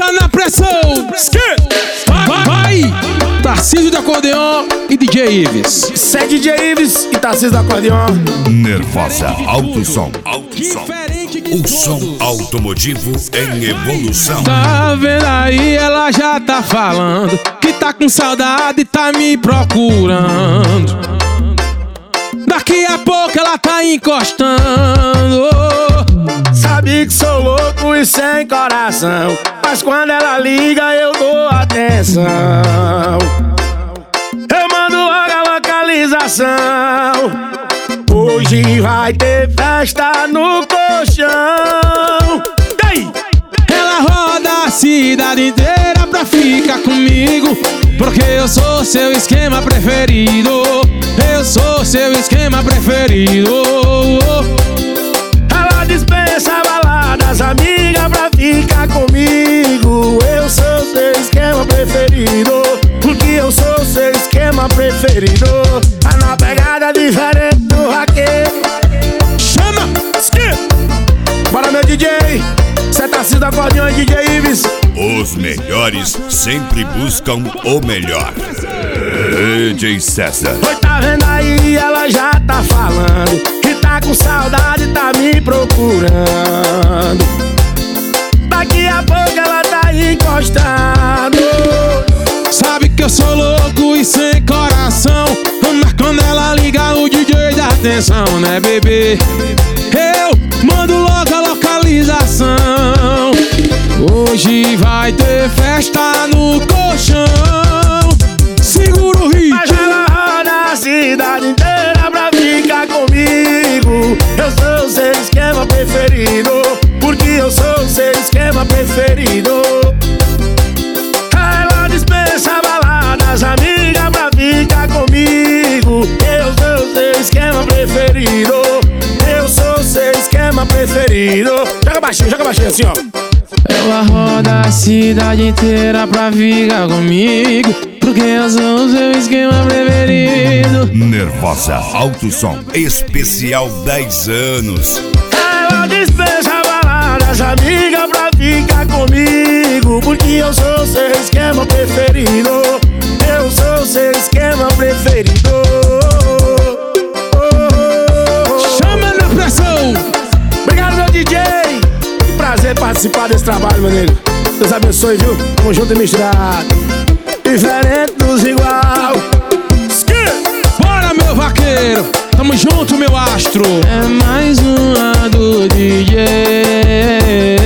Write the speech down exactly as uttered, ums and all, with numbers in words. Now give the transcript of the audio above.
Bota na pressão. Vai, vai. Tarcísio do acordeon e D J Ives. Cê é D J Ives e Tarcísio do acordeon. Nervosa Alto Som. Alto Som. O som automotivo em evolução. Tá vendo aí, ela já tá falando que tá com saudade e tá me procurando. Daqui a pouco ela tá encostando. Sabe que sou louco e sem coração, mas quando ela liga eu dou atenção. Eu mando logo a localização. Hoje vai ter festa no colchão. Ei! Ela roda a cidade inteira pra ficar comigo, porque eu sou seu esquema preferido. Eu sou seu esquema preferido. Ela dispensa baladas, amiga, pra ficar comigo. Eu sou seu esquema preferido, porque eu sou seu esquema preferido. Tá na pegada diferente do vaqueiro. Chama! Bora, meu D J, cê tá se do acordeão e D J Ives. Os melhores sempre buscam o melhor. D J César. Oi, tá vendo aí, ela já tá falando que tá com saudade, tá me procurando. Daqui a pouco ela tá encostando. Sabe que eu sou louco e sem coração, mas quando ela liga o D J dá atenção, né, bebê? Eu mando logo a localização. Hoje vai ter festa no colchão. Segura o ritmo. Mas ela roda a cidade inteira pra ficar comigo. Eu sou seu esquema preferido, porque eu sou seu esquema preferido. Ela dispensa baladas, amiga, pra ficar comigo. Eu sou seu esquema preferido. Eu sou seu esquema preferido. Joga baixinho, joga baixinho assim, ó. Ela roda a cidade inteira pra ficar comigo, porque eu sou o seu esquema preferido. Nervosa Alto Som. Especial dez anos. Ela dispensa baladas, amiga, pra ficar comigo, porque eu sou seu esquema preferido. Eu sou seu esquema preferido. Chama na pressão. Obrigado, meu D J. Que prazer participar desse trabalho, meu nego. Deus abençoe, viu? Tamo junto e misturado. Diferente dos igual. Bora, meu vaqueiro. Tamo junto, meu astro. É mais uma do D J.